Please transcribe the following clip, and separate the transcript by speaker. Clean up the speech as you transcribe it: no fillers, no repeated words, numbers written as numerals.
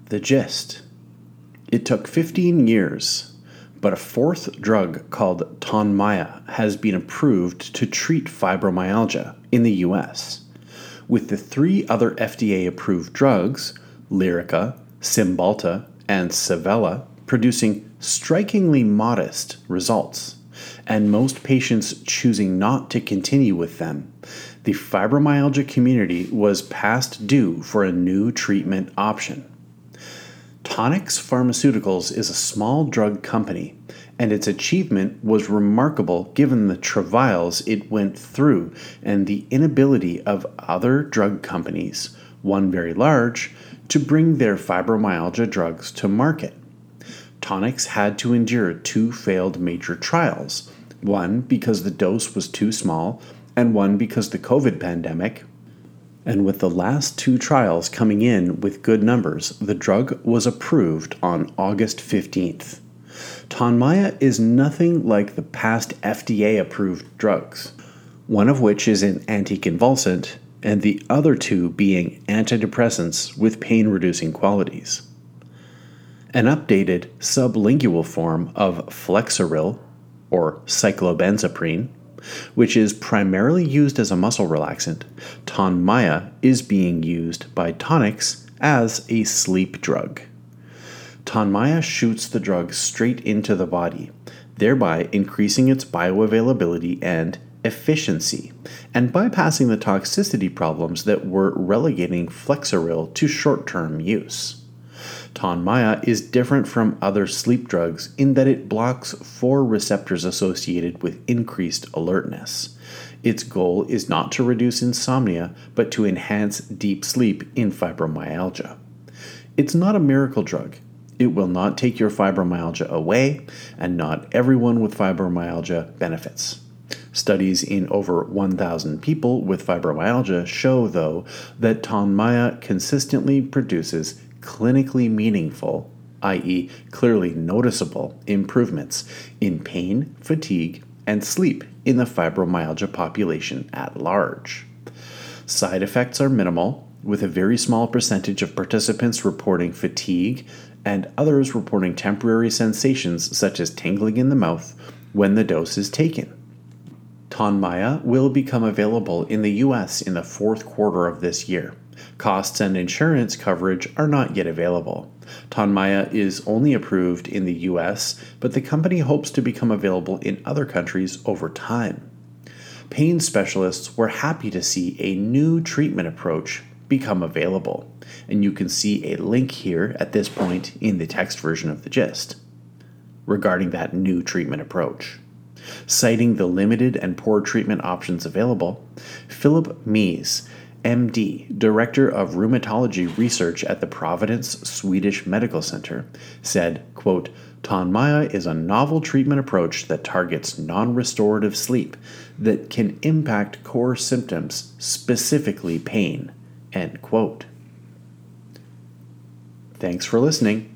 Speaker 1: The gist. It took 15 years, but a fourth drug called Tonmya has been approved to treat fibromyalgia in the US, with the three other FDA-approved drugs, Lyrica, Cymbalta, and Savella, producing strikingly modest results, and most patients choosing not to continue with them. The fibromyalgia community was past due for a new treatment option. Tonix Pharmaceuticals is a small drug company, and its achievement was remarkable given the travails it went through and the inability of other drug companies, one very large, to bring their fibromyalgia drugs to market. Tonix had to endure 2 failed major trials, one because the dose was too small, and one because the COVID pandemic. And with the last 2 trials coming in with good numbers, the drug was approved on August 15th. Tonmya is nothing like the past FDA-approved drugs, one of which is an anticonvulsant, and the other 2 being antidepressants with pain-reducing qualities. An updated sublingual form of Flexeril, or cyclobenzaprine, which is primarily used as a muscle relaxant, Tonmya is being used by Tonix as a sleep drug. Tonmya shoots the drug straight into the body, thereby increasing its bioavailability and efficiency, and bypassing the toxicity problems that were relegating Flexeril to short-term use. Tonmya is different from other sleep drugs in that it blocks 4 receptors associated with increased alertness. Its goal is not to reduce insomnia, but to enhance deep sleep in fibromyalgia. It's not a miracle drug. It will not take your fibromyalgia away, and not everyone with fibromyalgia benefits. Studies in over 1,000 people with fibromyalgia show, though, that Tonmya consistently produces clinically meaningful, i.e., clearly noticeable, improvements in pain, fatigue, and sleep in the fibromyalgia population at large. Side effects are minimal, with a very small percentage of participants reporting fatigue and others reporting temporary sensations such as tingling in the mouth when the dose is taken. Tonmya will become available in the US in the 4th quarter of this year. Costs and insurance coverage are not yet available. Tonmya is only approved in the US, but the company hopes to become available in other countries over time. Pain specialists were happy to see a new treatment approach become available, and you can see a link here at this point in the text version of the gist regarding that new treatment approach. Citing the limited and poor treatment options available, Philip Mies, MD, Director of Rheumatology Research at the Providence Swedish Medical Center, said, quote, Tonmya is a novel treatment approach that targets non-restorative sleep that can impact core symptoms, specifically pain, end quote. Thanks for listening.